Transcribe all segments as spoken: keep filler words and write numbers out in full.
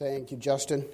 Thank you, Justin.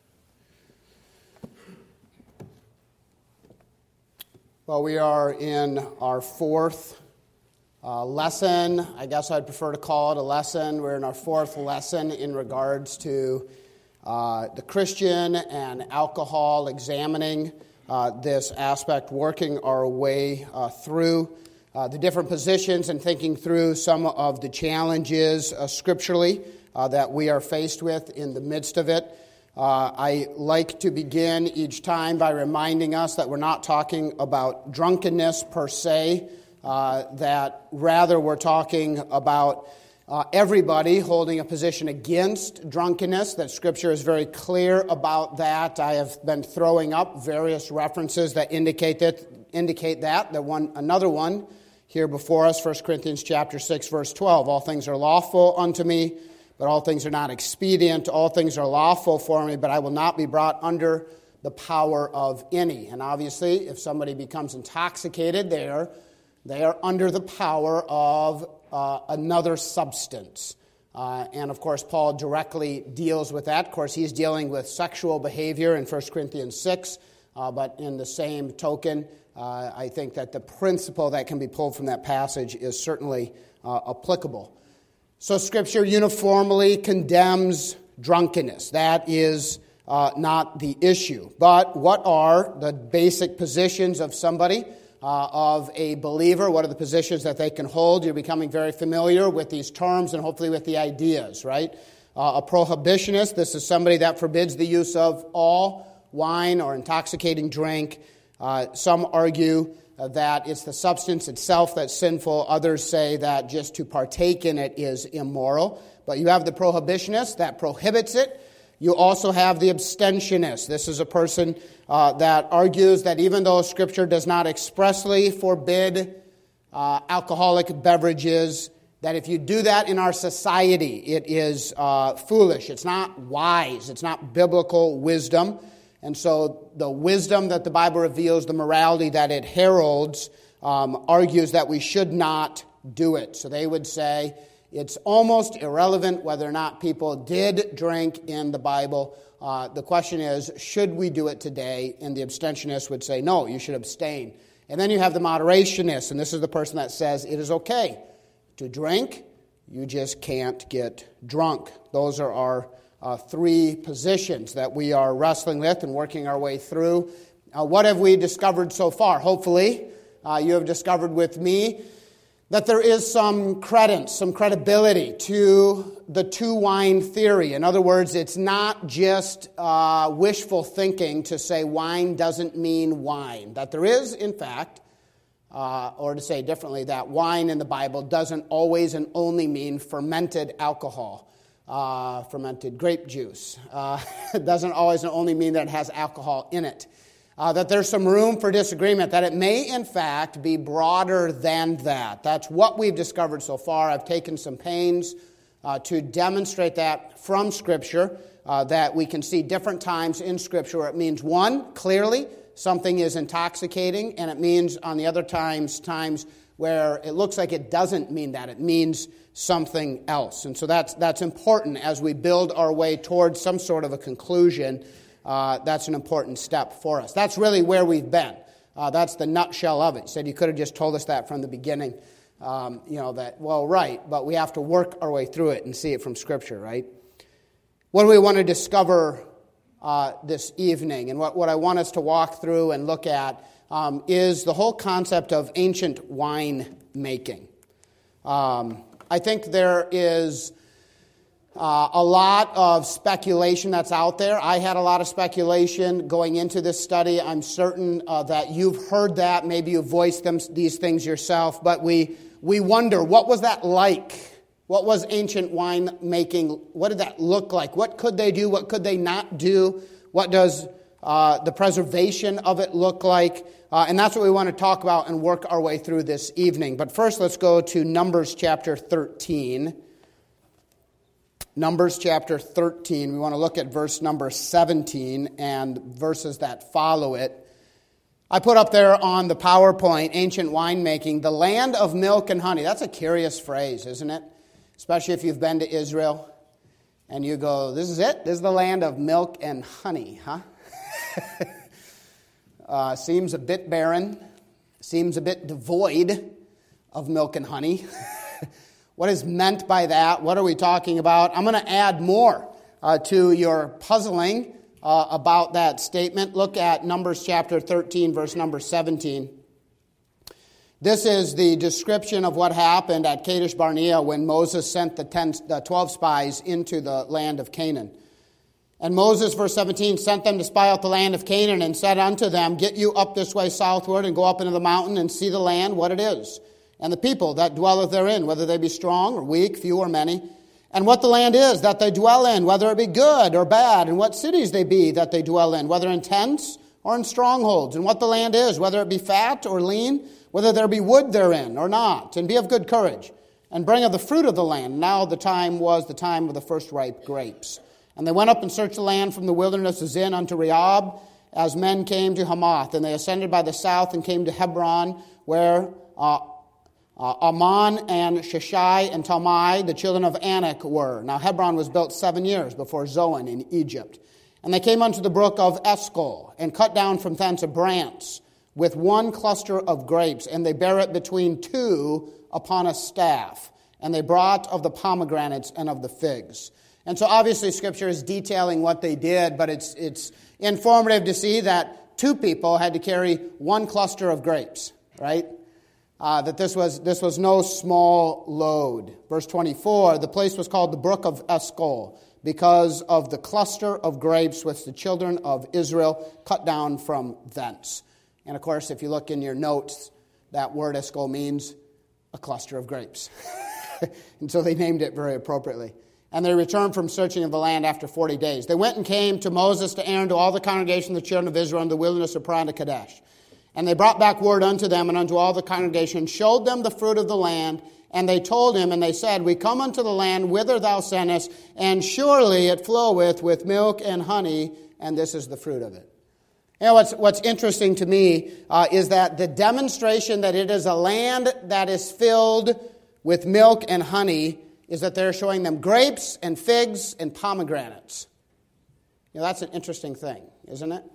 Well, we are in our fourth uh, lesson. I guess I'd prefer to call it a lesson. We're in our fourth lesson in regards to uh, the Christian and alcohol, examining uh, this aspect, working our way uh, through uh, the different positions and thinking through some of the challenges uh, scripturally Uh, that we are faced with in the midst of it. Uh, I like to begin each time by reminding us that we're not talking about drunkenness per se, uh, that rather we're talking about uh, everybody holding a position against drunkenness, that Scripture is very clear about that. I have been throwing up various references that indicate that. Indicate that. The one, another one here before us, First Corinthians chapter six, verse twelve. All things are lawful unto me, but all things are not expedient. All things are lawful for me, but I will not be brought under the power of any. And obviously, if somebody becomes intoxicated, they are, they are under the power of uh, another substance. Uh, and of course, Paul directly deals with that. Of course, he's dealing with sexual behavior in First Corinthians six, uh, but in the same token, uh, I think that the principle that can be pulled from that passage is certainly uh, applicable. So Scripture uniformly condemns drunkenness. That is uh, not the issue. But what are the basic positions of somebody, uh, of a believer? What are the positions that they can hold? You're becoming very familiar with these terms and hopefully with the ideas, right? Uh, a prohibitionist, this is somebody that forbids the use of all wine or intoxicating drink. Uh, some argue Uh, that it's the substance itself that's sinful. Others say that just to partake in it is immoral. But you have the prohibitionist that prohibits it. You also have the abstentionist. This is a person uh, that argues that even though Scripture does not expressly forbid uh, alcoholic beverages, that if you do that in our society, it is uh, foolish. It's not wise. It's not biblical wisdom. And so the wisdom that the Bible reveals, the morality that it heralds, um, argues that we should not do it. So they would say it's almost irrelevant whether or not people did drink in the Bible. Uh, the question is, should we do it today? And the abstentionist would say, no, you should abstain. And then you have the moderationist, and this is the person that says it is okay to drink, you just can't get drunk. Those are our Uh, three positions that we are wrestling with and working our way through. Uh, what have we discovered so far? Hopefully, uh, you have discovered with me that there is some credence, some credibility to the two-wine theory. In other words, it's not just uh, wishful thinking to say wine doesn't mean wine. That there is, in fact, uh, or to say differently, that wine in the Bible doesn't always and only mean fermented alcohol. Uh, fermented grape juice. Uh, it doesn't always only mean that it has alcohol in it. Uh, that there's some room for disagreement, that it may in fact be broader than that. That's what we've discovered so far. I've taken some pains uh, to demonstrate that from Scripture, uh, that we can see different times in Scripture where it means, one, clearly something is intoxicating, and it means on the other times, times where it looks like it doesn't mean that. It means something else. And so that's that's important as we build our way towards some sort of a conclusion. Uh, that's an important step for us. That's really where we've been. Uh, that's the nutshell of it. You said you could have just told us that from the beginning. Um, you know, that, well, right, but we have to work our way through it and see it from Scripture, right? What do we want to discover uh, this evening? And what, what I want us to walk through and look at um, is the whole concept of ancient wine making. Um I think there is uh, a lot of speculation that's out there. I had a lot of speculation going into this study. I'm certain uh, that you've heard that. Maybe you've voiced them, these things yourself. But we we wonder, what was that like? What was ancient wine making? What did that look like? What could they do? What could they not do? What does uh, the preservation of it look like? Uh, and that's what we want to talk about and work our way through this evening. But first, let's go to Numbers chapter thirteen. Numbers chapter thirteen. We want to look at verse number seventeen and verses that follow it. I put up there on the PowerPoint, ancient winemaking, the land of milk and honey. That's a curious phrase, isn't it? Especially if you've been to Israel. And you go, this is it? This is the land of milk and honey, huh? uh, seems a bit barren. Seems a bit devoid of milk and honey. What is meant by that? What are we talking about? I'm going to add more uh, to your puzzling uh, about that statement. Look at Numbers chapter thirteen, verse number seventeen. This is the description of what happened at Kadesh Barnea when Moses sent the, ten, the twelve spies into the land of Canaan. And Moses, verse seventeen, sent them to spy out the land of Canaan and said unto them, Get you up this way southward and go up into the mountain and see the land, what it is, and the people that dwelleth therein, whether they be strong or weak, few or many, and what the land is that they dwell in, whether it be good or bad, and what cities they be that they dwell in, whether in tents or in strongholds, and what the land is, whether it be fat or lean, whether there be wood therein or not, and be of good courage, and bring of the fruit of the land. Now the time was the time of the first ripe grapes. And they went up and searched the land from the wilderness of Zin unto Rehob, as men came to Hamath. And they ascended by the south and came to Hebron, where uh, uh, Ammon and Sheshai and Talmai, the children of Anak, were. Now Hebron was built seven years before Zoan in Egypt. And they came unto the brook of Eshcol, and cut down from thence a branch with one cluster of grapes, and they bare it between two upon a staff. And they brought of the pomegranates and of the figs. And so obviously Scripture is detailing what they did, but it's it's informative to see that two people had to carry one cluster of grapes, right? Uh, that this was this was no small load. Verse twenty-four, the place was called the brook of Eshcol, because of the cluster of grapes which the children of Israel cut down from thence. And of course, if you look in your notes, that word Eshcol means a cluster of grapes. And so they named it very appropriately. And they returned from searching of the land after forty days. They went and came to Moses, to Aaron, to all the congregation of the children of Israel in the wilderness of Paran to Kadesh. And they brought back word unto them and unto all the congregation, showed them the fruit of the land, and they told him, and they said, We come unto the land whither thou sentest, and surely it floweth with milk and honey, and this is the fruit of it. You know, what's, what's interesting to me uh, is that the demonstration that it is a land that is filled with milk and honey is that they're showing them grapes and figs and pomegranates. You know, that's an interesting thing, isn't it?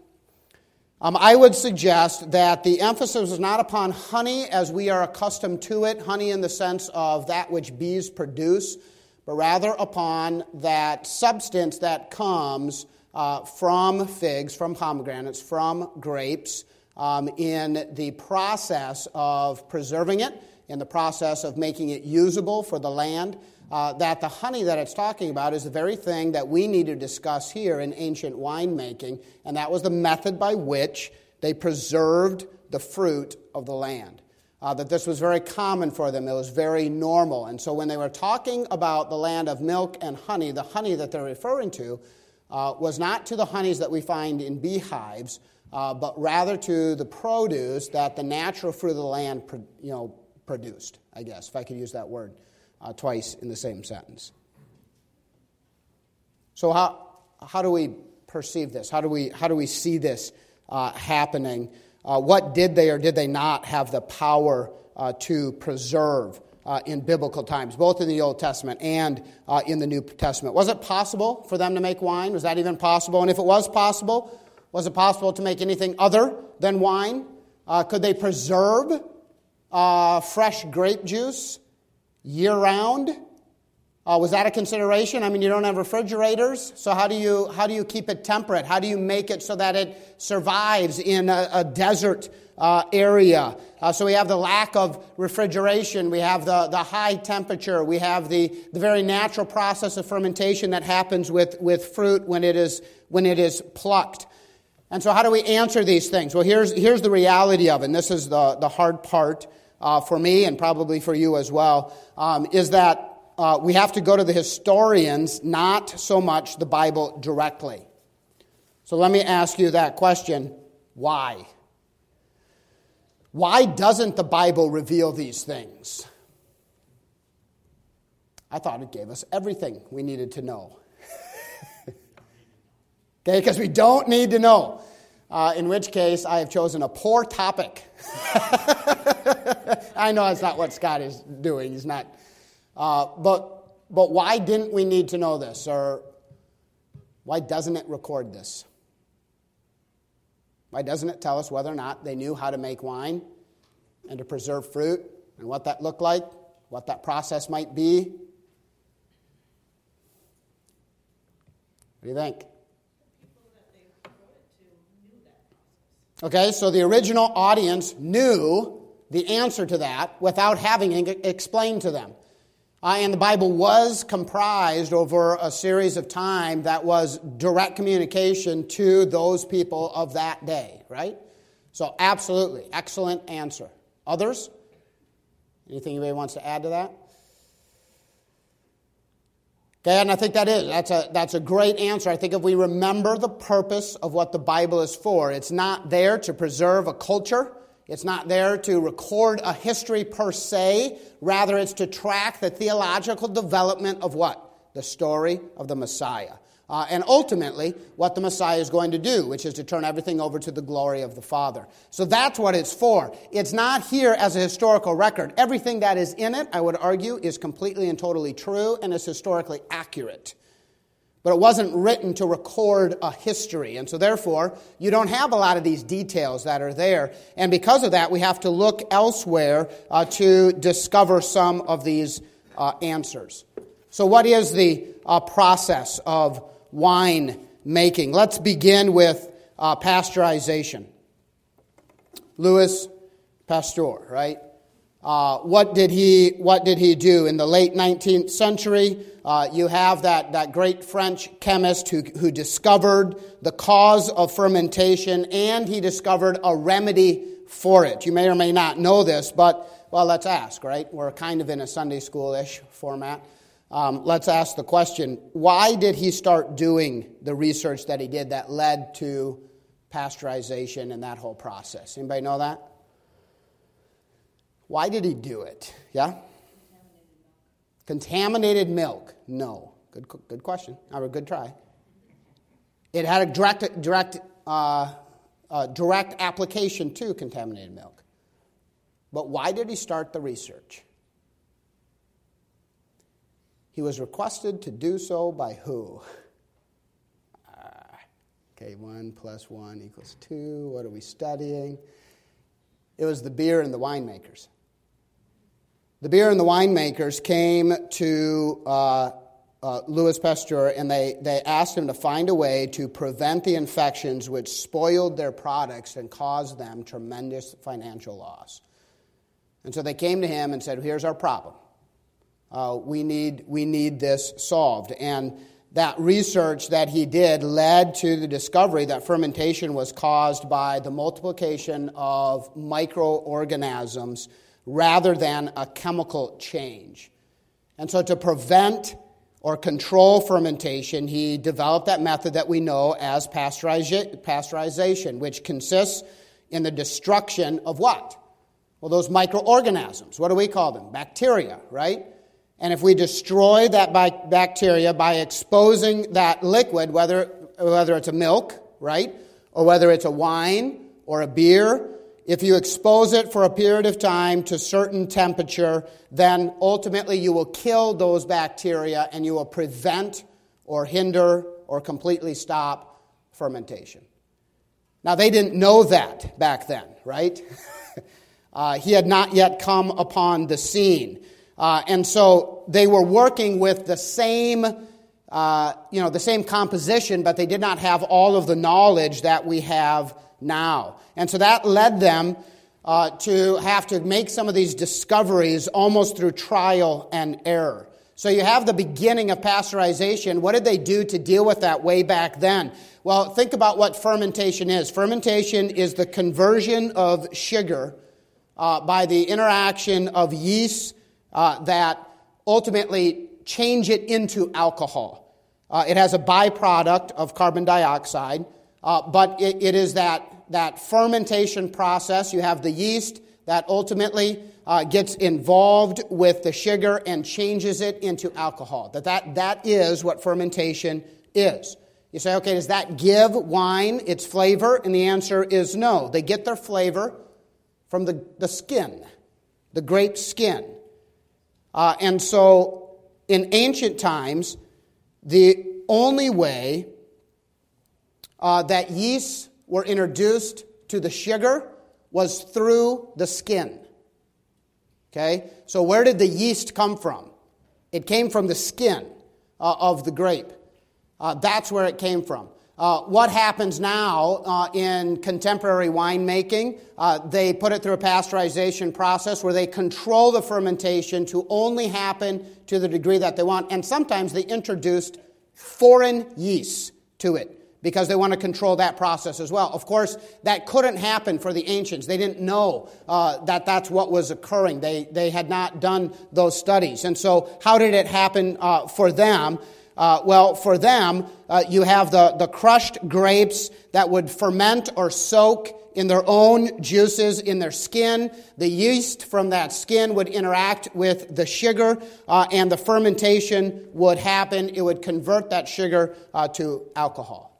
Um, I would suggest that the emphasis is not upon honey as we are accustomed to it, honey in the sense of that which bees produce, but rather upon that substance that comes uh, from figs, from pomegranates, from grapes, um, in the process of preserving it, in the process of making it usable for the land. Uh, that the honey that it's talking about is the very thing that we need to discuss here in ancient winemaking, and that was the method by which they preserved the fruit of the land. Uh, that this was very common for them. It was very normal. And so when they were talking about the land of milk and honey, the honey that they're referring to uh, was not to the honeys that we find in beehives, uh, but rather to the produce that the natural fruit of the land pro- you know, produced, I guess, if I could use that word. Uh, twice in the same sentence. So how how do we perceive this? How do we how do we see this uh, happening? Uh, what did they or did they not have the power uh, to preserve uh, in biblical times, both in the Old Testament and uh, in the New Testament? Was it possible for them to make wine? Was that even possible? And if it was possible, was it possible to make anything other than wine? Uh, could they preserve uh, fresh grape juice year-round? Uh, was that a consideration? I mean, you don't have refrigerators, so how do you how do you keep it temperate? How do you make it so that it survives in a, a desert uh, area? Uh, so we have the lack of refrigeration, we have the, the high temperature, we have the, the very natural process of fermentation that happens with, with fruit when it is when it is plucked. And so how do we answer these things? Well, here's here's the reality of it, and this is the, the hard part. Uh, for me and probably for you as well, um, is that uh, we have to go to the historians, not so much the Bible directly. So let me ask you that question. Why? Why doesn't the Bible reveal these things? I thought it gave us everything we needed to know. Okay, because we don't need to know. Uh, in which case, I have chosen a poor topic. I know that's not what Scott is doing. He's not. Uh, but but why didn't we need to know this? Or why doesn't it record this? Why doesn't it tell us whether or not they knew how to make wine and to preserve fruit and what that looked like, what that process might be? What do you think? Okay, so the original audience knew the answer to that without having it explained to them. Uh, and the Bible was comprised over a series of time that was direct communication to those people of that day, right? So absolutely, excellent answer. Others? Anything anybody wants to add to that? Okay, and I think that is, that's a, that's a great answer. I think if we remember the purpose of what the Bible is for, it's not there to preserve a culture. It's not there to record a history per se. Rather, it's to track the theological development of what? The story of the Messiah. Uh, and ultimately, what the Messiah is going to do, which is to turn everything over to the glory of the Father. So that's what it's for. It's not here as a historical record. Everything that is in it, I would argue, is completely and totally true and is historically accurate. But it wasn't written to record a history. And so therefore, you don't have a lot of these details that are there. And because of that, we have to look elsewhere uh, to discover some of these uh, answers. So what is the uh, process of wine making? Let's begin with uh, pasteurization. Louis Pasteur, right? Uh, what did he What did he do in the late nineteenth century? Uh, you have that, that great French chemist who, who discovered the cause of fermentation, and he discovered a remedy for it. You may or may not know this, but, well, let's ask, right? We're kind of in a Sunday school-ish format. Um, let's ask the question, why did he start doing the research that he did that led to pasteurization and that whole process? Anybody know that? Why did he do it? Yeah? Contaminated milk. No. Good good question. Or a good try. It had a direct direct uh, uh, direct application to contaminated milk. But why did he start the research? He was requested to do so by who? Uh, okay, one plus one equals two. What are we studying? It was the beer and the winemakers. The beer and the winemakers came to uh, uh, Louis Pasteur, and they, they asked him to find a way to prevent the infections which spoiled their products and caused them tremendous financial loss. And so they came to him and said, here's our problem. Uh, we need we need this solved. And that research that he did led to the discovery that fermentation was caused by the multiplication of microorganisms rather than a chemical change. And so to prevent or control fermentation, he developed that method that we know as pasteurization, which consists in the destruction of what? Well, those microorganisms. What do we call them? Bacteria, right? And if we destroy that bacteria by exposing that liquid, whether whether it's a milk, right, or whether it's a wine or a beer, if you expose it for a period of time to certain temperature, then ultimately you will kill those bacteria and you will prevent or hinder or completely stop fermentation. Now, they didn't know that back then, right? uh, he had not yet come upon the scene. Uh, and so they were working with the same, uh, you know, the same composition, but they did not have all of the knowledge that we have now. And so that led them uh, to have to make some of these discoveries almost through trial and error. So you have the beginning of pasteurization. What did they do to deal with that way back then? Well, think about what fermentation is. Fermentation is the conversion of sugar uh, by the interaction of yeast Uh, that ultimately change it into alcohol. Uh, it has a byproduct of carbon dioxide, uh, but it, it is that, that fermentation process. You have the yeast that ultimately uh, gets involved with the sugar and changes it into alcohol. That, that that is what fermentation is. You say, okay, does that give wine its flavor? And the answer is no. They get their flavor from the, the skin, the grape skin. Uh, and so in ancient times, the only way uh, that yeasts were introduced to the sugar was through the skin. Okay? So where did the yeast come from? It came from the skin uh, of the grape. Uh, that's where it came from. Uh, what happens now uh, in contemporary winemaking, uh, they put it through a pasteurization process where they control the fermentation to only happen to the degree that they want. And sometimes they introduced foreign yeasts to it because they want to control that process as well. Of course, that couldn't happen for the ancients. They didn't know uh, that that's what was occurring. They, they had not done those studies. And so how did it happen uh, for them? Uh, well, for them, uh, you have the, the crushed grapes that would ferment or soak in their own juices in their skin. The yeast from that skin would interact with the sugar, uh, and the fermentation would happen. It would convert that sugar uh, to alcohol.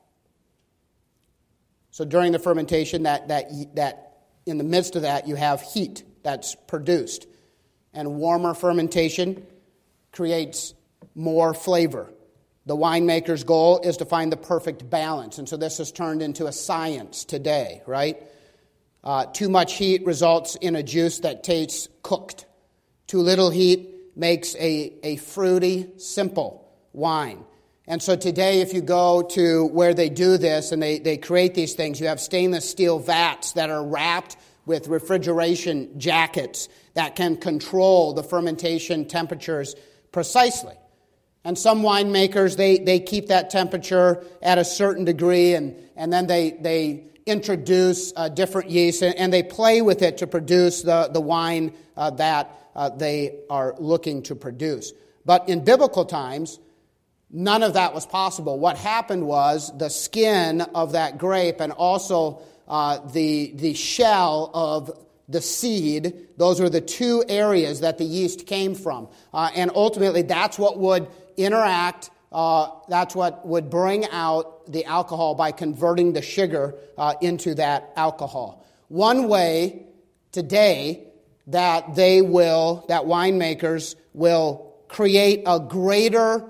So during the fermentation, that, that, that in the midst of that, you have heat that's produced. And warmer fermentation creates more flavor. The winemaker's goal is to find the perfect balance. And so this has turned into a science today, right? Uh, too much heat results in a juice that tastes cooked. Too little heat makes a, a fruity, simple wine. And so today, if you go to where they do this and they, they create these things, you have stainless steel vats that are wrapped with refrigeration jackets that can control the fermentation temperatures precisely. And some winemakers, they, they keep that temperature at a certain degree, and, and then they, they introduce uh, different yeasts, and, and they play with it to produce the, the wine uh, that uh, they are looking to produce. But in biblical times, none of that was possible. What happened was the skin of that grape and also uh, the, the shell of the seed, those were the two areas that the yeast came from. Uh, and ultimately, that's what would interact, uh, that's what would bring out the alcohol by converting the sugar uh, into that alcohol. One way today that they will, that winemakers will create a greater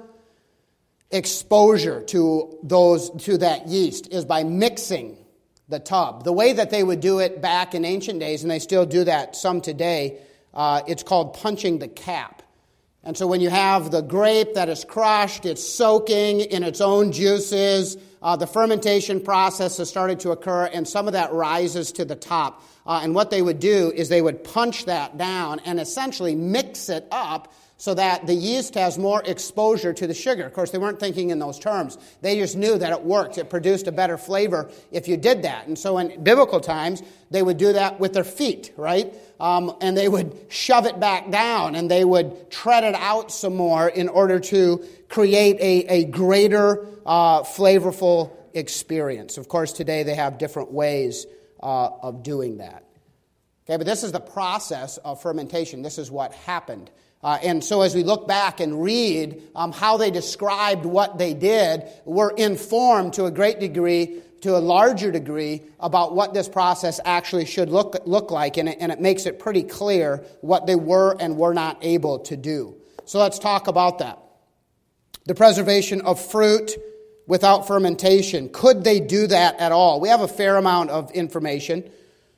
exposure to those, to that yeast is by mixing the tub. The way that they would do it back in ancient days, and they still do that some today, uh, it's called punching the cap. And so when you have the grape that is crushed, it's soaking in its own juices, uh, the fermentation process has started to occur, and some of that rises to the top. Uh, and what they would do is they would punch that down and essentially mix it up so that the yeast has more exposure to the sugar. Of course, they weren't thinking in those terms. They just knew that it worked. It produced a better flavor if you did that. And so in biblical times, they would do that with their feet, right? Um, and they would shove it back down, and they would tread it out some more in order to create a, a greater uh, flavorful experience. Of course, today they have different ways uh, of doing that. Okay, but this is the process of fermentation. This is what happened. Uh, and so as we look back and read um, how they described what they did, we're informed to a great degree, to a larger degree, about what this process actually should look look like. And it, and it makes it pretty clear what they were and were not able to do. So let's talk about that. The preservation of fruit without fermentation. Could they do that at all? We have a fair amount of information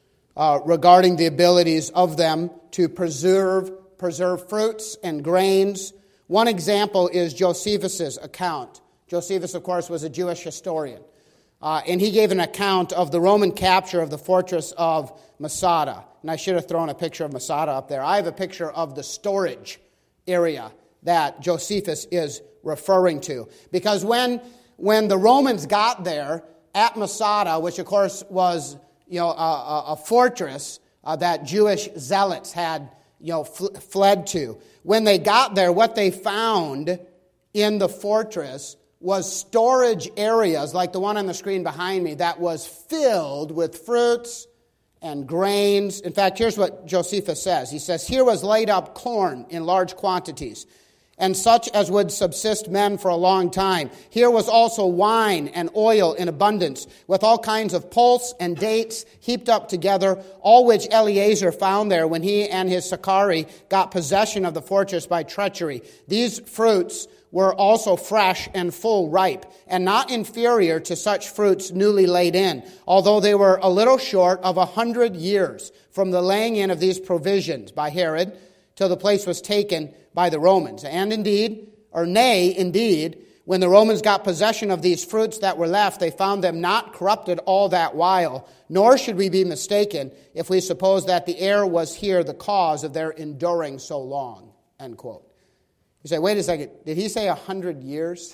uh, regarding the abilities of them to preserve preserve fruits and grains. One example is Josephus' account. Josephus, of course, was a Jewish historian. Uh, and he gave an account of the Roman capture of the fortress of Masada. And I should have thrown a picture of Masada up there. I have a picture of the storage area that Josephus is referring to. Because when, when the Romans got there at Masada, which of course was you know a, a, a fortress uh, that Jewish zealots had you know, fl- fled to. When they got there, what they found in the fortress was storage areas like the one on the screen behind me that was filled with fruits and grains. In fact, here's what Josephus says. He says, "Here was laid up corn in large quantities, and such as would subsist men for a long time. Here was also wine and oil in abundance, with all kinds of pulse and dates heaped up together, all which Eleazar found there when he and his Sicarii got possession of the fortress by treachery. These fruits were also fresh and full ripe, and not inferior to such fruits newly laid in, although they were a little short of a hundred years from the laying in of these provisions by Herod, till the place was taken by the Romans. And indeed, or nay, indeed, when the Romans got possession of these fruits that were left, they found them not corrupted all that while. Nor should we be mistaken if we suppose that the air was here the cause of their enduring so long. End quote. You say, wait a second, did he say a hundred years?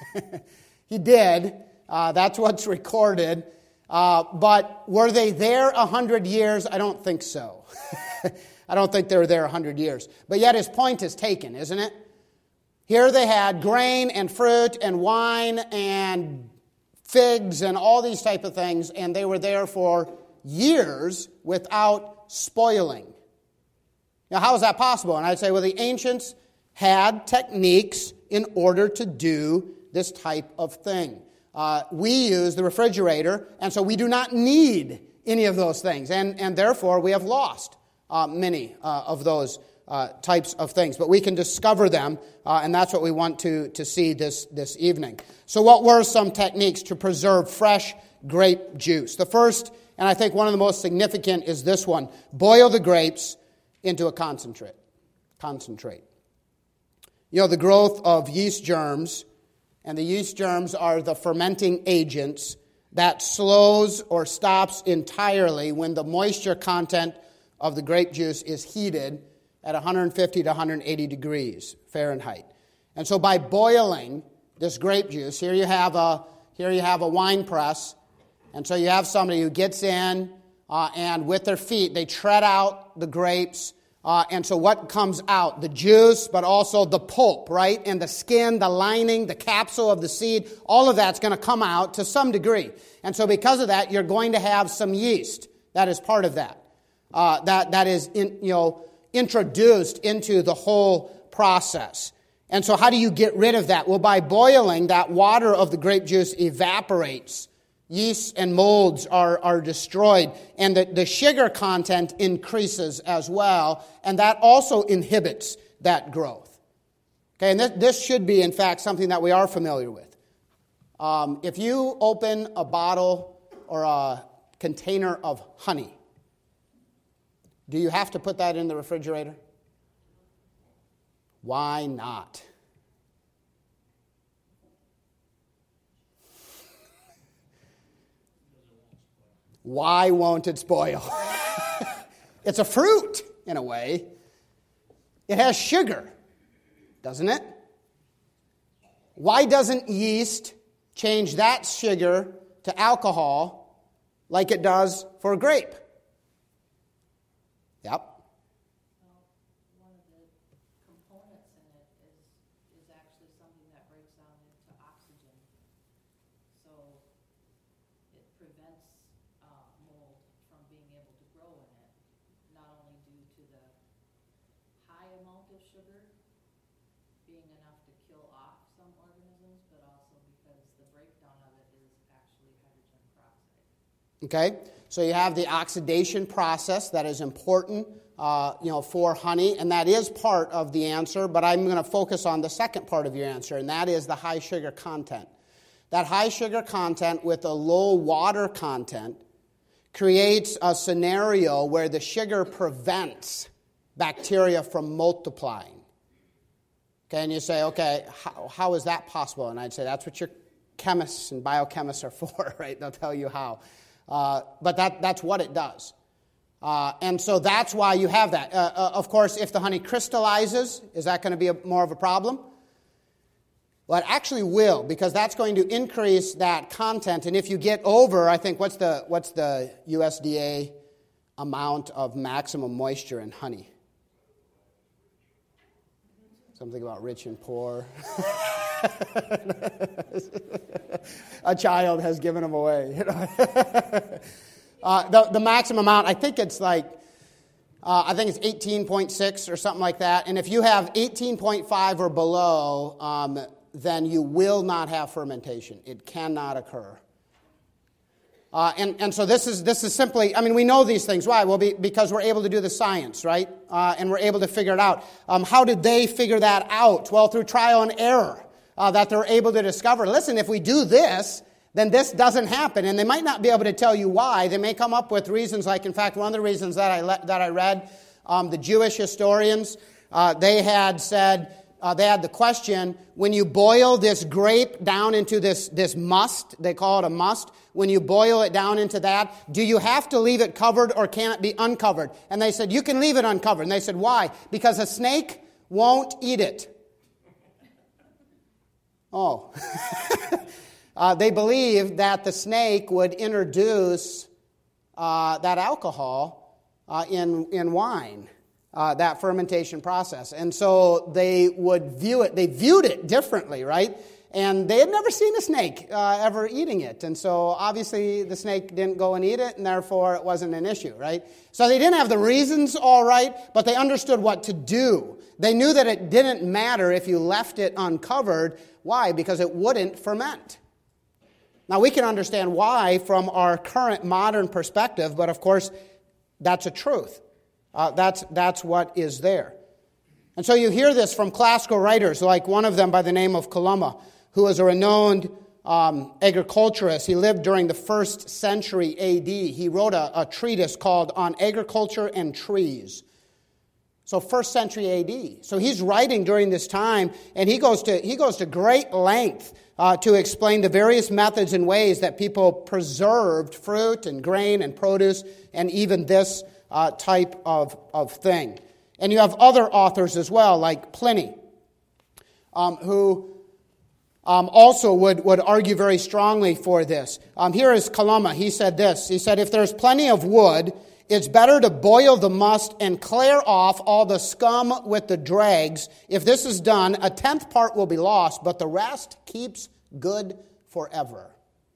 He did. Uh, that's what's recorded. Uh, but were they there a hundred years? I don't think so. I don't think they were there a hundred years. But yet his point is taken, isn't it? Here they had grain and fruit and wine and figs and all these type of things, and they were there for years without spoiling. Now, how is that possible? And I'd say, well, the ancients had techniques in order to do this type of thing. Uh, we use the refrigerator, and so we do not need any of those things, and, and therefore we have lost Uh, many uh, of those uh, types of things. But we can discover them, uh, and that's what we want to, to see this, this evening. So what were some techniques to preserve fresh grape juice? The first, and I think one of the most significant, is this one. Boil the grapes into a concentrate. Concentrate. You know, the growth of yeast germs, and the yeast germs are the fermenting agents that slows or stops entirely when the moisture content of the grape juice is heated at one hundred fifty to one hundred eighty degrees Fahrenheit. And so by boiling this grape juice, here you have a here you have a wine press, and so you have somebody who gets in uh, and with their feet they tread out the grapes, uh, and so what comes out? The juice, but also the pulp, right? And the skin, the lining, the capsule of the seed, all of that's going to come out to some degree. And so because of that, you're going to have some yeast. That is part of that. Uh, that that is in, you know introduced into the whole process. And so how do you get rid of that? Well, by boiling, that water of the grape juice evaporates. Yeasts and molds are, are destroyed. And the, the sugar content increases as well. And that also inhibits that growth. Okay, and this, this should be, in fact, something that we are familiar with. Um, if you open a bottle or a container of honey, do you have to put that in the refrigerator? Why not? Why won't it spoil? It's a fruit, in a way. It has sugar, doesn't it? Why doesn't yeast change that sugar to alcohol like it does for a grape? Yep. Well, one of the components in it is, is actually something that breaks down into oxygen. So it prevents uh, mold from being able to grow in it, not only due to the high amount of sugar being enough to kill off some organisms, but also because the breakdown of it is actually hydrogen peroxide. Okay. So you have the oxidation process that is important, uh, you know, for honey, and that is part of the answer, but I'm going to focus on the second part of your answer, and that is the high sugar content. That high sugar content with a low water content creates a scenario where the sugar prevents bacteria from multiplying. Okay, and you say, okay, how, how is that possible? And I'd say that's what your chemists and biochemists are for, right? They'll tell you how. Uh, but that, that's what it does. Uh, and so that's why you have that. Uh, uh, of course, if the honey crystallizes, is that going to be a, more of a problem? Well, it actually will, because that's going to increase that content. And if you get over, I think, what's the what's the U S D A amount of maximum moisture in honey? Something about rich and poor. A child has given them away. You know? uh, the, the maximum amount, I think it's like, Uh, I think it's eighteen point six or something like that. And if you have eighteen point five or below, um, then you will not have fermentation. It cannot occur. Uh, and, and so this is this is simply, I mean, we know these things. Why? Well, be, because we're able to do the science, right? Uh, and we're able to figure it out. Um, how did they figure that out? Well, through trial and error uh, that they're able to discover. Listen, if we do this, then this doesn't happen. And they might not be able to tell you why. They may come up with reasons like, in fact, one of the reasons that I, le- that I read, um, the Jewish historians, uh, they had said, Uh, they had the question, when you boil this grape down into this, this must, they call it a must, when you boil it down into that, do you have to leave it covered or can it be uncovered? And they said, you can leave it uncovered. And they said, why? Because a snake won't eat it. Oh. uh, they believed that the snake would introduce uh, that alcohol uh, in, in wine. Uh, that fermentation process. And so they would view it, they viewed it differently, right? And they had never seen a snake uh, ever eating it. And so obviously the snake didn't go and eat it, and therefore it wasn't an issue, right? So they didn't have the reasons all right, but they understood what to do. They knew that it didn't matter if you left it uncovered. Why? Because it wouldn't ferment. Now we can understand why from our current modern perspective, but of course that's a truth. Uh, that's that's what is there. And so you hear this from classical writers, like one of them by the name of Columba, who was a renowned um, agriculturist. He lived during the first century A D. He wrote a, a treatise called On Agriculture and Trees. So first century A D. So he's writing during this time, and he goes to he goes to great length uh, to explain the various methods and ways that people preserved fruit and grain and produce, and even this Uh, type of, of thing. And you have other authors as well, like Pliny, um, who um, also would, would argue very strongly for this. Um, here is Columba. He said this. He said, if there's plenty of wood, it's better to boil the must and clear off all the scum with the dregs. If this is done, a tenth part will be lost, but the rest keeps good forever.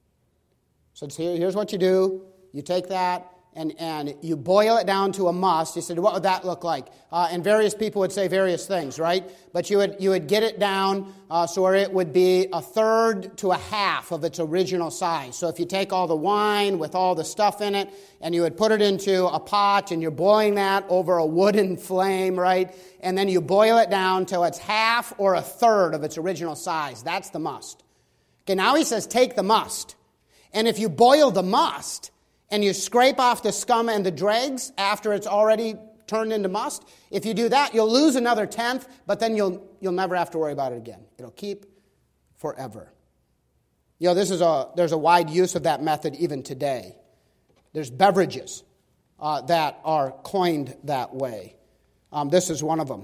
So here, here's what you do. You take that, And, and you boil it down to a must. He said, what would that look like? Uh, and various people would say various things, right? But you would you would get it down uh, so where it would be a third to a half of its original size. So if you take all the wine with all the stuff in it, and you would put it into a pot, and you're boiling that over a wooden flame, right? And then you boil it down till it's half or a third of its original size. That's the must. Okay, now he says take the must. And if you boil the must, and you scrape off the scum and the dregs after it's already turned into must, if you do that, you'll lose another tenth, but then you'll you'll never have to worry about it again. It'll keep forever. You know, this is a there's a wide use of that method even today. There's beverages uh, that are coined that way. Um, this is one of them.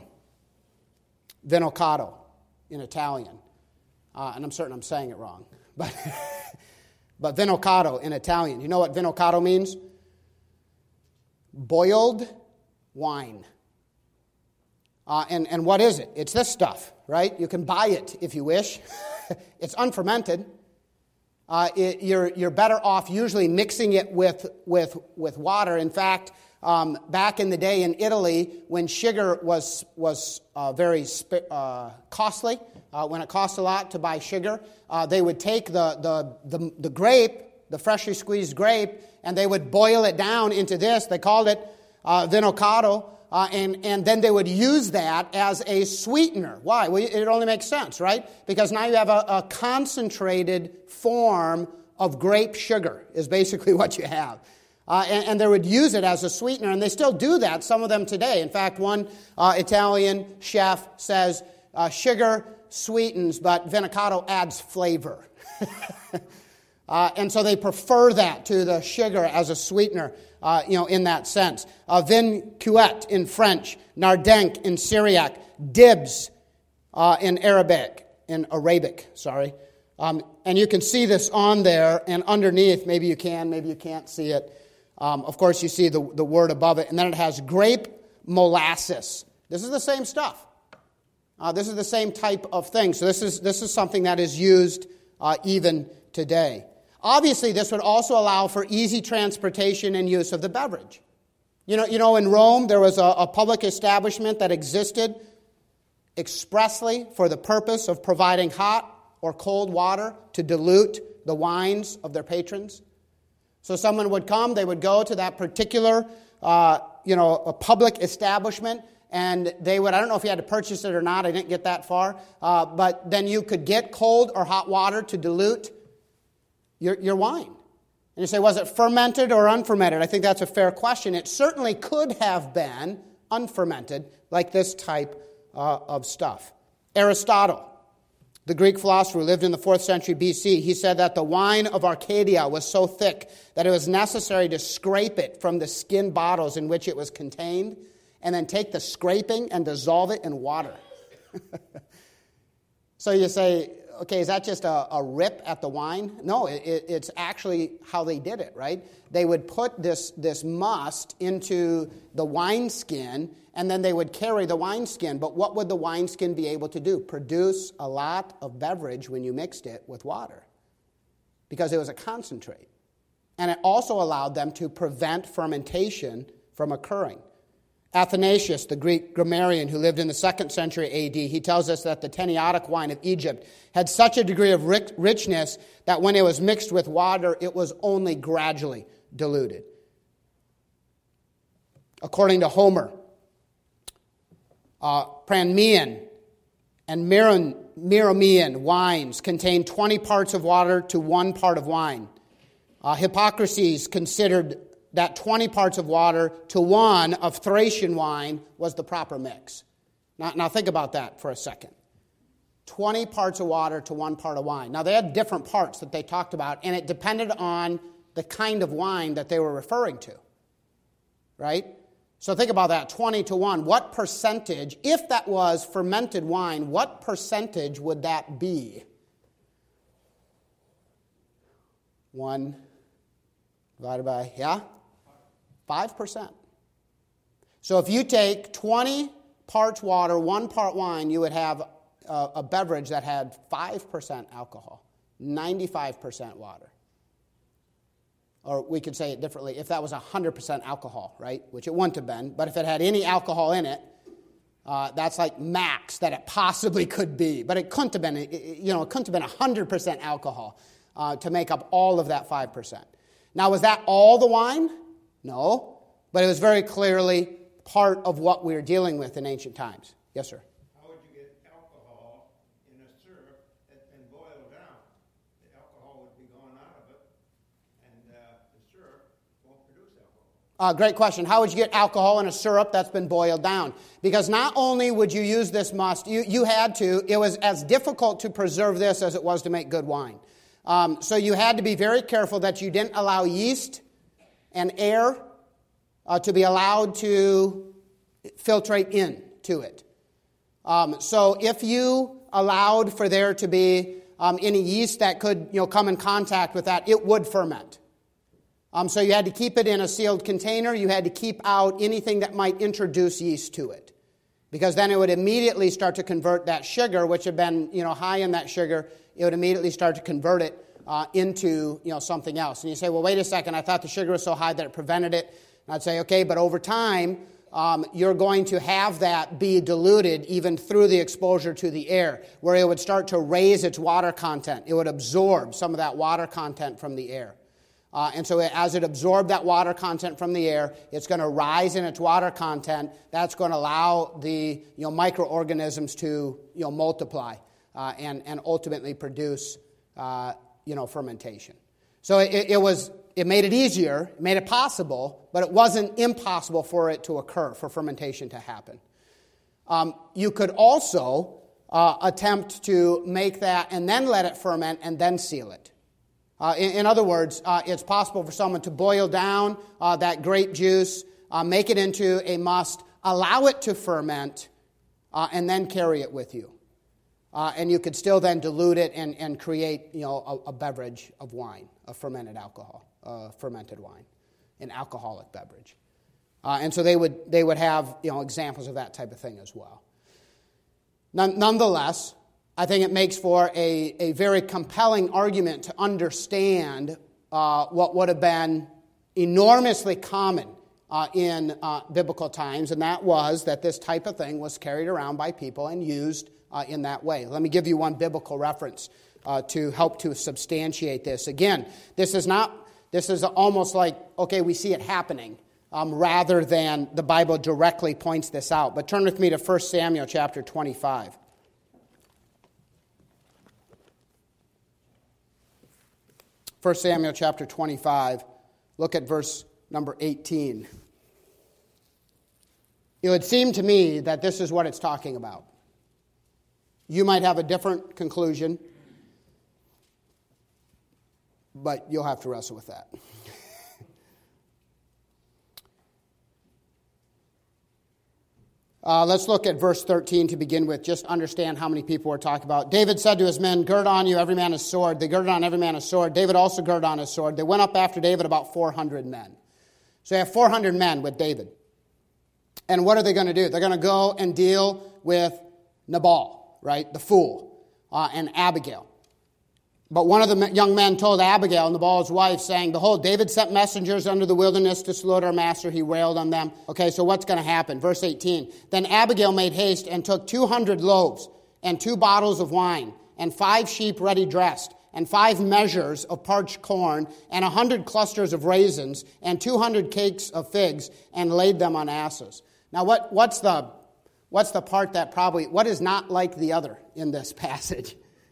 Vinocado in Italian. Uh, and I'm certain I'm saying it wrong. But... But vinocado in Italian. You know what vinocado means? Boiled wine. Uh, and, and what is it? It's this stuff, right? You can buy it if you wish. It's unfermented. Uh, it, you're, you're better off usually mixing it with, with, with water. In fact, um, back in the day in Italy, when sugar was, was uh, very sp- uh, costly, Uh, when it cost a lot to buy sugar, uh, they would take the, the, the, the grape, the freshly squeezed grape, and they would boil it down into this. They called it uh, vinocado, uh, and, and then they would use that as a sweetener. Why? Well, it only makes sense, right? Because now you have a, a concentrated form of grape sugar is basically what you have. Uh, and, and they would use it as a sweetener, and they still do that, some of them today. In fact, one uh, Italian chef says uh, sugar sweetens, but vinocado adds flavor. uh, and so they prefer that to the sugar as a sweetener, uh, you know, in that sense. Uh, vin cuit in French, nardenk in Syriac, dibs uh, in Arabic, in Arabic, sorry. Um, and you can see this on there, and underneath, maybe you can, maybe you can't see it. Um, of course, you see the, the word above it, and then it has grape molasses. This is the same stuff. Uh, this is the same type of thing. So this is this is something that is used uh, even today. Obviously, this would also allow for easy transportation and use of the beverage. You know, you know, in Rome, there was a, a public establishment that existed expressly for the purpose of providing hot or cold water to dilute the wines of their patrons. So someone would come, they would go to that particular, uh, you know, a public establishment, and they would, I don't know if you had to purchase it or not, I didn't get that far, uh, but then you could get cold or hot water to dilute your, your wine. And you say, was it fermented or unfermented? I think that's a fair question. It certainly could have been unfermented, like this type uh, of stuff. Aristotle, the Greek philosopher who lived in the fourth century B C, he said that the wine of Arcadia was so thick that it was necessary to scrape it from the skin bottles in which it was contained, and then take the scraping and dissolve it in water. So you say, okay, is that just a, a rip at the wine? No, it, it, it's actually how they did it, right? They would put this, this must into the wineskin, and then they would carry the wineskin. But what would the wineskin be able to do? Produce a lot of beverage when you mixed it with water, because it was a concentrate. And it also allowed them to prevent fermentation from occurring. Athanasius, the Greek grammarian who lived in the second century A D, he tells us that the Taniotic wine of Egypt had such a degree of richness that when it was mixed with water, it was only gradually diluted. According to Homer, uh, Pranmean and Meromean wines contain twenty parts of water to one part of wine. Uh, Hippocrates considered that twenty parts of water to one of Thracian wine was the proper mix. Now, now think about that for a second. twenty parts of water to one part of wine. Now, they had different parts that they talked about, and it depended on the kind of wine that they were referring to, right? So think about that, twenty to one. What percentage, if that was fermented wine, what percentage would that be? One divided by, yeah? five percent. So if you take twenty parts water, one part wine, you would have a, a beverage that had five percent alcohol, ninety-five percent water. Or we could say it differently, if that was one hundred percent alcohol, right? Which it wouldn't have been. But if it had any alcohol in it, uh, that's like max that it possibly could be. But it couldn't have been, you know, it couldn't have been one hundred percent alcohol uh, to make up all of that five percent. Now, was that all the wine? No, but it was very clearly part of what we were dealing with in ancient times. Yes, sir? How would you get alcohol in a syrup that's been boiled down? The alcohol would be gone out of it, and uh, the syrup won't produce alcohol. Uh, great question. How would you get alcohol in a syrup that's been boiled down? Because not only would you use this must, you, you had to, it was as difficult to preserve this as it was to make good wine. Um, so you had to be very careful that you didn't allow yeast and air uh, to be allowed to filtrate into it. Um, so if you allowed for there to be um, any yeast that could, you know, come in contact with that, it would ferment. Um, so you had to keep it in a sealed container. You had to keep out anything that might introduce yeast to it, because then it would immediately start to convert that sugar, which had been, you know, high in that sugar. It would immediately start to convert it Uh, into, you know, something else. And you say, well, wait a second, I thought the sugar was so high that it prevented it. And I'd say, okay, but over time, um, you're going to have that be diluted even through the exposure to the air, where it would start to raise its water content. It would absorb some of that water content from the air. Uh, and so as it absorbed that water content from the air, it's going to rise in its water content. That's going to allow the, you know, microorganisms to, you know, multiply uh, and, and ultimately produce uh you know, fermentation. So it, it was, it made it easier, it made it possible, but it wasn't impossible for it to occur, for fermentation to happen. Um, you could also uh, attempt to make that and then let it ferment and then seal it. Uh, in, in other words, uh, it's possible for someone to boil down uh, that grape juice, uh, make it into a must, allow it to ferment, uh, and then carry it with you. Uh, and you could still then dilute it and, and create, you know, a, a beverage of wine, a fermented alcohol, uh, fermented wine, an alcoholic beverage. Uh, and so they would they would have, you know, examples of that type of thing as well. None, nonetheless, I think it makes for a, a very compelling argument to understand uh, what would have been enormously common uh, in uh, biblical times, and that was that this type of thing was carried around by people and used uh, in that way. Let me give you one biblical reference uh, to help to substantiate this. Again, this is not, this is almost like, okay, we see it happening, um, rather than the Bible directly points this out. But turn with me to First Samuel chapter twenty-five. First Samuel chapter twenty-five, look at verse number eighteen. It would seem to me that this is what it's talking about. You might have a different conclusion, but you'll have to wrestle with that. Uh, let's look at verse thirteen to begin with, just understand how many people we're talking about. David said to his men, "Gird on you every man his sword." They girded on every man his sword. David also girded on his sword. They went up after David, about four hundred men. So you have four hundred men with David. And what are they going to do? They're going to go and deal with Nabal, right, the fool, uh, and Abigail. But one of the young men told Abigail, Nabal's wife, saying, "Behold, David sent messengers under the wilderness to salute our master. He railed on them." Okay, so what's going to happen? Verse eighteen. Then Abigail made haste and took two hundred loaves and two bottles of wine and five sheep ready dressed and five measures of parched corn and a hundred clusters of raisins and two hundred cakes of figs and laid them on asses. Now, what, what's the what's the part that probably, what is not like the other in this passage?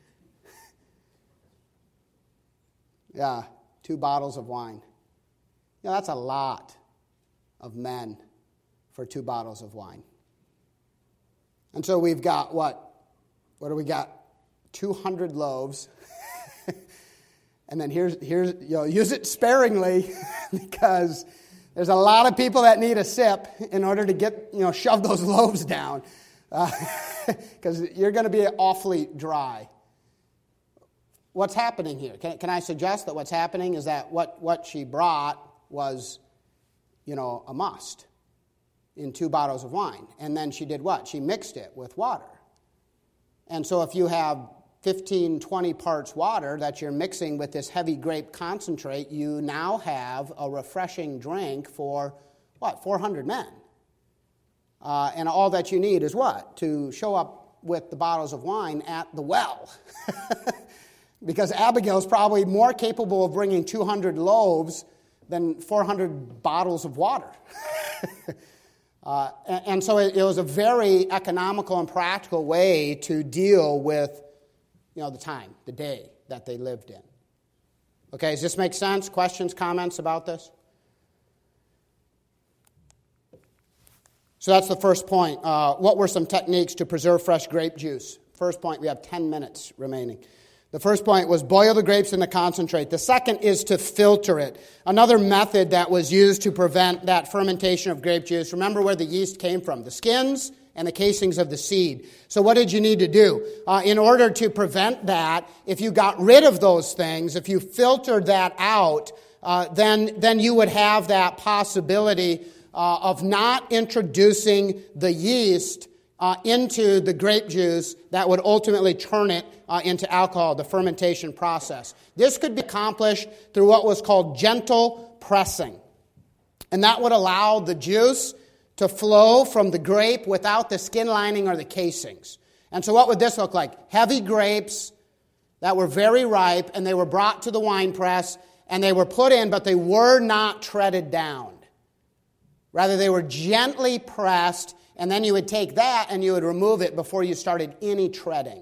Yeah, two bottles of wine. You know, that's a lot of men for two bottles of wine. And so we've got what? What do we got? two hundred loaves. And then here's, here's you know, use it sparingly because there's a lot of people that need a sip in order to get, you know, shove those loaves down. Because uh, you're going to be awfully dry. What's happening here? Can, can I suggest that what's happening is that what, what she brought was, you know, a must in two bottles of wine. And then she did what? She mixed it with water. And so if you have fifteen, twenty parts water that you're mixing with this heavy grape concentrate, you now have a refreshing drink for, what, four hundred men. Uh, and all that you need is what? To show up with the bottles of wine at the well. Because Abigail's probably more capable of bringing two hundred loaves than four hundred bottles of water. uh, and, and so it, it was a very economical and practical way to deal with, you know, the time, the day that they lived in. Okay, does this make sense? Questions, comments about this? So that's the first point. Uh, what were some techniques to preserve fresh grape juice? First point, we have ten minutes remaining. The first point was boil the grapes in the concentrate. The second is to filter it. Another method that was used to prevent that fermentation of grape juice, remember where the yeast came from, the skins and the casings of the seed. So what did you need to do? Uh, in order to prevent that, if you got rid of those things, if you filtered that out, uh, then, then you would have that possibility uh, of not introducing the yeast Uh, into the grape juice that would ultimately turn it uh, into alcohol, the fermentation process. This could be accomplished through what was called gentle pressing. And that would allow the juice to flow from the grape without the skin lining or the casings. And so what would this look like? Heavy grapes that were very ripe, and they were brought to the wine press, and they were put in, but they were not treaded down. Rather, they were gently pressed, and then you would take that and you would remove it before you started any treading.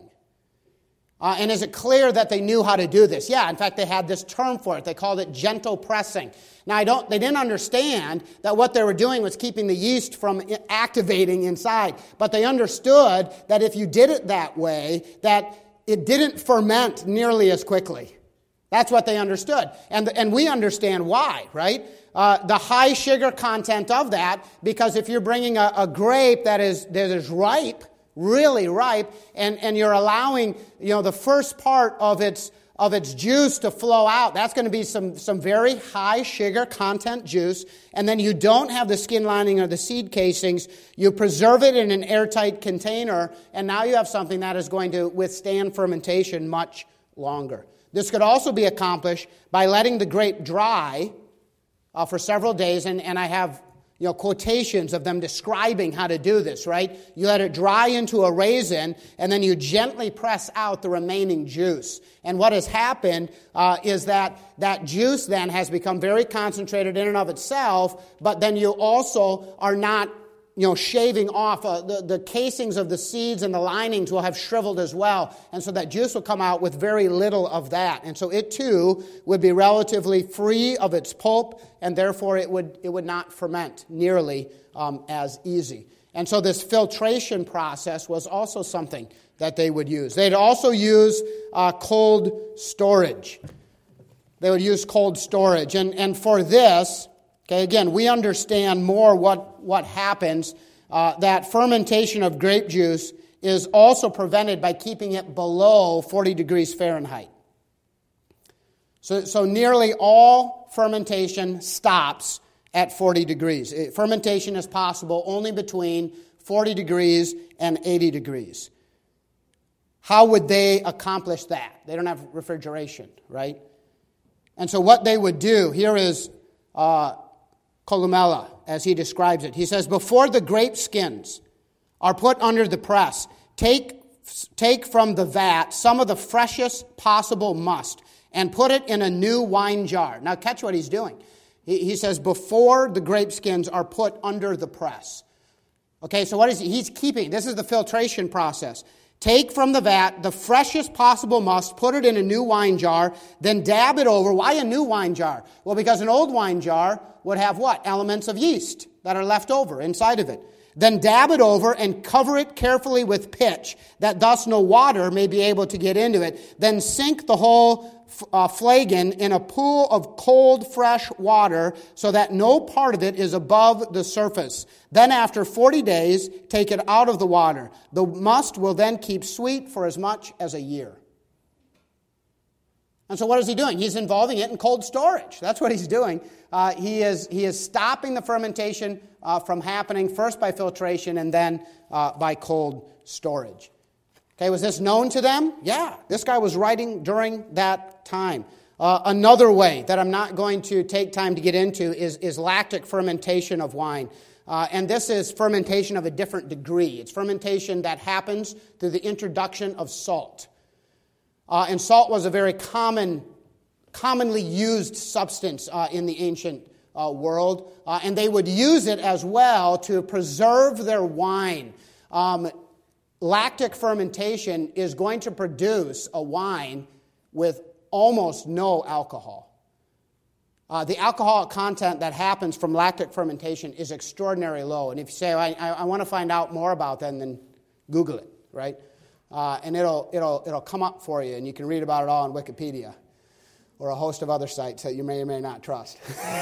Uh, and is it clear that they knew how to do this? Yeah, in fact, they had this term for it. They called it gentle pressing. Now, I don't. They didn't understand that what they were doing was keeping the yeast from activating inside. But they understood that if you did it that way, that it didn't ferment nearly as quickly. That's what they understood. And, and we understand why, right? Uh, the high sugar content of that, because if you're bringing a, a grape that is that is ripe, really ripe, and, and you're allowing, you know, the first part of its of its juice to flow out, that's going to be some, some very high sugar content juice, and then you don't have the skin lining or the seed casings. You preserve it in an airtight container, and now you have something that is going to withstand fermentation much longer. This could also be accomplished by letting the grape dry Uh, for several days, and, and I have you know, quotations of them describing how to do this, right? You let it dry into a raisin, and then you gently press out the remaining juice. And what has happened uh, is that that juice then has become very concentrated in and of itself, but then you also are not, you know, shaving off. Uh, the, the casings of the seeds and the linings will have shriveled as well. And so that juice will come out with very little of that. And so it too would be relatively free of its pulp, and therefore it would it would not ferment nearly um, as easy. And so this filtration process was also something that they would use. They'd also use uh, cold storage. They would use cold storage. And, and for this, okay, again, we understand more what, what happens, uh, that fermentation of grape juice is also prevented by keeping it below forty degrees Fahrenheit. So, so nearly all fermentation stops at forty degrees. It, fermentation is possible only between forty degrees and eighty degrees. How would they accomplish that? They don't have refrigeration, right? And so what they would do, here is uh, Columella, as he describes it. He says, before the grape skins are put under the press, take, take from the vat some of the freshest possible must and put it in a new wine jar. Now catch what he's doing. He, he says, before the grape skins are put under the press. Okay, so what is he? He's keeping, this is the filtration process. Take from the vat the freshest possible must, put it in a new wine jar, then dab it over. Why a new wine jar? Well, because an old wine jar would have what? Elements of yeast that are left over inside of it. Then dab it over and cover it carefully with pitch, that thus no water may be able to get into it. Then sink the whole uh, flagon in a pool of cold, fresh water so that no part of it is above the surface. Then after forty days, take it out of the water. The must will then keep sweet for as much as a year. And so what is he doing? He's involving it in cold storage. That's what he's doing. Uh, he is he is stopping the fermentation uh, from happening, first by filtration and then uh, by cold storage. Okay, was this known to them? Yeah, this guy was writing during that time. Uh, another way that I'm not going to take time to get into is, is lactic fermentation of wine. Uh, and this is fermentation of a different degree. It's fermentation that happens through the introduction of salt. Uh, and salt was a very common, commonly used substance uh, in the ancient uh, world. Uh, and they would use it as well to preserve their wine. Um, lactic fermentation is going to produce a wine with almost no alcohol. Uh, the alcoholic content that happens from lactic fermentation is extraordinarily low. And if you say, I, I, I want to find out more about that, then Google it, right? Uh, and it'll, it'll, it'll come up for you, and you can read about it all on Wikipedia or a host of other sites that you may or may not trust.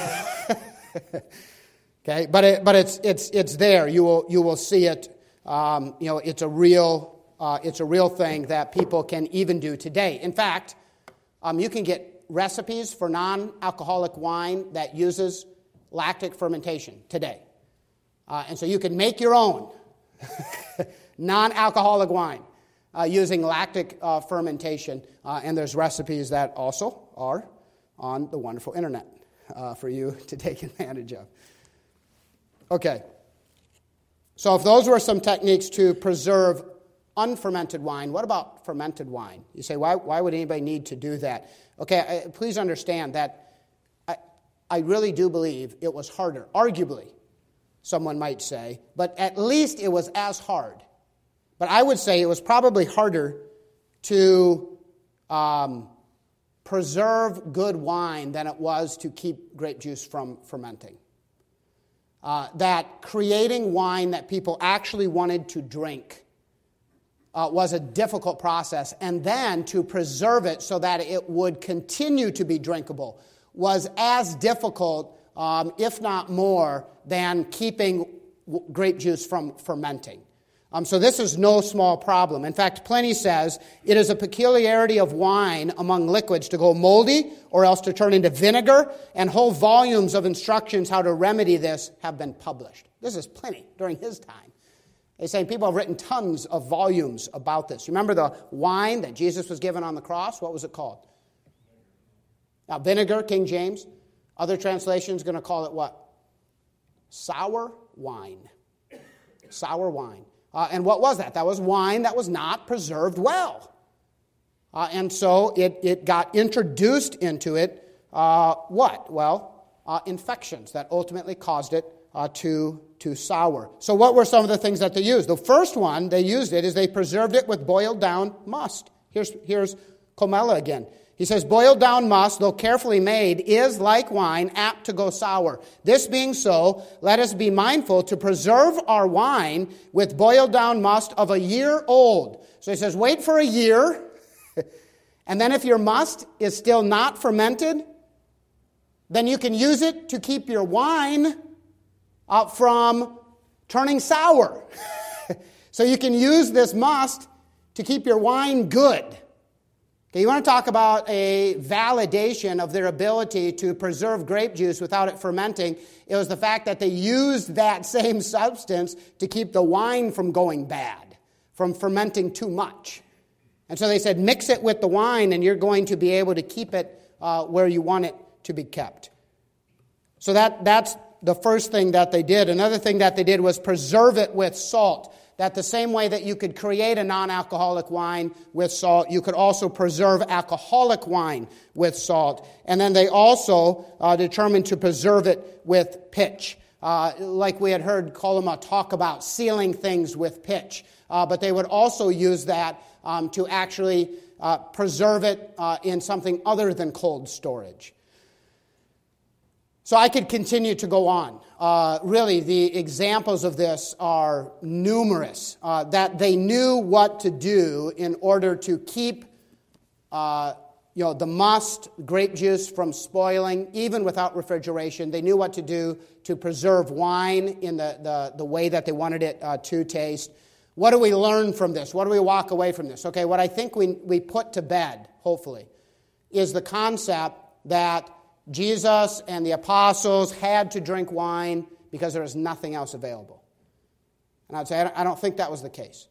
Okay, but it, but it's it's it's there. You will you will see it. Um, you know, it's a real uh, it's a real thing that people can even do today. In fact, um, you can get recipes for non-alcoholic wine that uses lactic fermentation today, uh, and so you can make your own non-alcoholic wine uh, using lactic uh, fermentation. Uh, and there's recipes that also are on the wonderful internet uh, for you to take advantage of. Okay. So if those were some techniques to preserve unfermented wine, what about fermented wine? You say, why, why would anybody need to do that? Okay, I, please understand that I, I really do believe it was harder. Arguably, someone might say, but at least it was as hard. But I would say it was probably harder to um, preserve good wine than it was to keep grape juice from fermenting. Uh, that creating wine that people actually wanted to drink uh, was a difficult process. And then to preserve it so that it would continue to be drinkable was as difficult, um, if not more, than keeping w- grape juice from fermenting. Um, so this is no small problem. In fact, Pliny says, it is a peculiarity of wine among liquids to go moldy or else to turn into vinegar, and whole volumes of instructions how to remedy this have been published. This is Pliny during his time. He's saying people have written tons of volumes about this. Remember the wine that Jesus was given on the cross? What was it called? Now, vinegar, King James. Other translations going to call it what? Sour wine. Sour wine. Uh, and what was that? That was wine that was not preserved well. Uh, and so it, it got introduced into it, uh, what? Well, uh, infections that ultimately caused it uh, to, to sour. So what were some of the things that they used? The first one they used it is they preserved it with boiled down must. Here's, here's Comella again. He says, boiled down must, though carefully made, is like wine, apt to go sour. This being so, let us be mindful to preserve our wine with boiled down must of a year old. So he says, wait for a year, and then if your must is still not fermented, then you can use it to keep your wine uh, from turning sour. So you can use this must to keep your wine good. Okay, you want to talk about a validation of their ability to preserve grape juice without it fermenting. It was the fact that they used that same substance to keep the wine from going bad, from fermenting too much. And so they said, mix it with the wine and you're going to be able to keep it uh, where you want it to be kept. So that, that's the first thing that they did. Another thing that they did was preserve it with salt. That the same way that you could create a non-alcoholic wine with salt, you could also preserve alcoholic wine with salt. And then they also uh, determined to preserve it with pitch. Uh, like we had heard Coloma talk about sealing things with pitch. Uh, but they would also use that um, to actually uh, preserve it uh, in something other than cold storage. So I could continue to go on. Uh, really, the examples of this are numerous. Uh, that they knew what to do in order to keep, uh, you know, the must, grape juice from spoiling, even without refrigeration. They knew what to do to preserve wine in the, the, the way that they wanted it uh, to taste. What do we learn from this? What do we walk away from this? Okay, what I think we, we put to bed, hopefully, is the concept that Jesus and the apostles had to drink wine because there was nothing else available. And I'd say I don't think that was the case.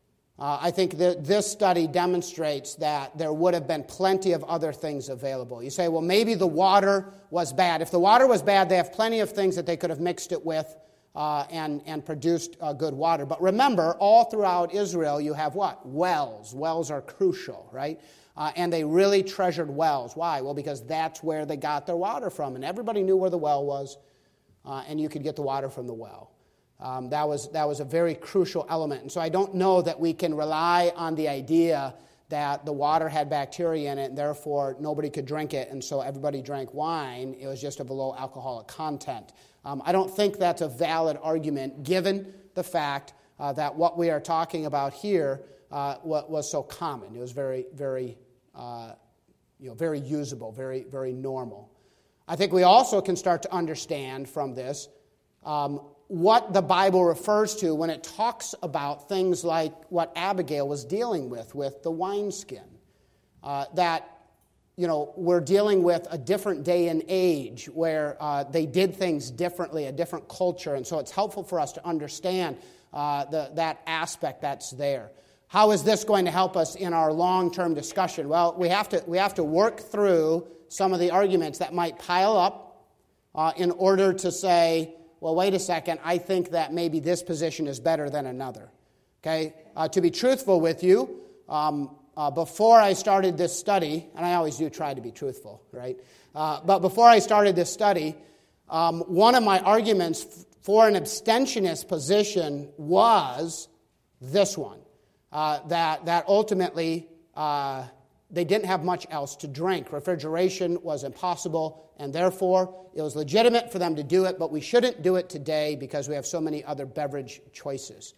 Uh, I think that this study demonstrates that there would have been plenty of other things available. You say, well, maybe the water was bad. If the water was bad, they have plenty of things that they could have mixed it with uh, and, and produced uh, good water. But remember, all throughout Israel, you have what? Wells. Wells are crucial, right? Uh, and they really treasured wells. Why? Well, because that's where they got their water from. And everybody knew where the well was, uh, and you could get the water from the well. Um, that was that was a very crucial element. And so I don't know that we can rely on the idea that the water had bacteria in it, and therefore nobody could drink it, and so everybody drank wine. It was just of a low alcoholic content. Um, I don't think that's a valid argument, given the fact uh, that what we are talking about here uh, was so common. It was very, very Uh, you know, very usable, very, very normal. I think we also can start to understand from this um, what the Bible refers to when it talks about things like what Abigail was dealing with, with the wineskin. Uh, that, you know, we're dealing with a different day and age where uh, they did things differently, a different culture, and so it's helpful for us to understand uh, the, that aspect that's there. How is this going to help us in our long-term discussion? Well, we have to we have to work through some of the arguments that might pile up uh, in order to say, well, wait a second, I think that maybe this position is better than another. Okay? Uh, to be truthful with you, um, uh, before I started this study, and I always do try to be truthful, right? Uh, but before I started this study, um, one of my arguments f- for an abstentionist position was this one. Uh, that that ultimately uh, they didn't have much else to drink. Refrigeration was impossible, and therefore it was legitimate for them to do it, but we shouldn't do it today because we have so many other beverage choices.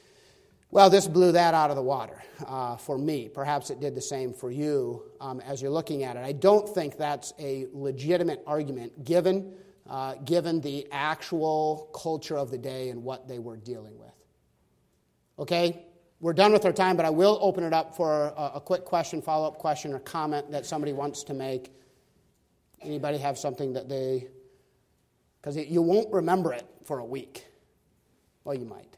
Well, this blew that out of the water uh, for me. Perhaps it did the same for you um, as you're looking at it. I don't think that's a legitimate argument given, uh, given the actual culture of the day and what they were dealing with. Okay? We're done with our time, but I will open it up for a, a quick question, follow-up question, or comment that somebody wants to make. Anybody have something that they... Because you won't remember it for a week. Well, you might.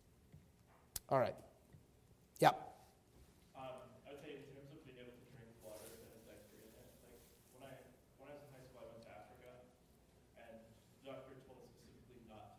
All right. Yep. Um, I would say in terms of being able to drink water that has bacteria in it, like when I when I was in high school, I went to Africa, and the doctor told us specifically not to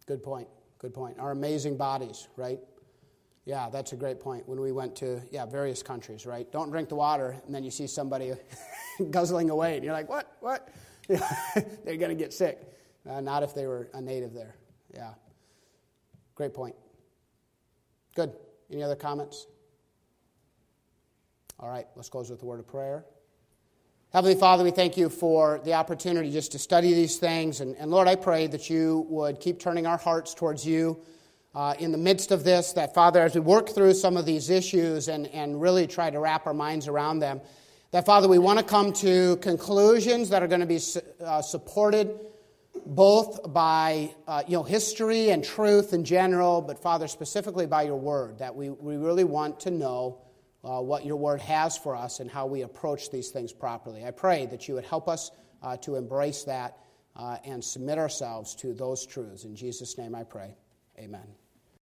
Good point. Good point. Our amazing bodies, right? Yeah, that's a great point. When we went to, yeah, various countries, right? Don't drink the water, and then you see somebody guzzling away, and you're like, what, what? They're going to get sick. Uh, not if they were a native there. Yeah. Great point. Good. Any other comments? All right, let's close with a word of prayer. Heavenly Father, we thank you for the opportunity just to study these things. And, and Lord, I pray that you would keep turning our hearts towards you uh, in the midst of this, that, Father, as we work through some of these issues and, and really try to wrap our minds around them, that, Father, we want to come to conclusions that are going to be uh, supported both by uh, you know history and truth in general, but, Father, specifically by your word, that we, we really want to know Uh, what your word has for us and how we approach these things properly. I pray that you would help us uh, to embrace that uh, and submit ourselves to those truths. In Jesus' name I pray. Amen.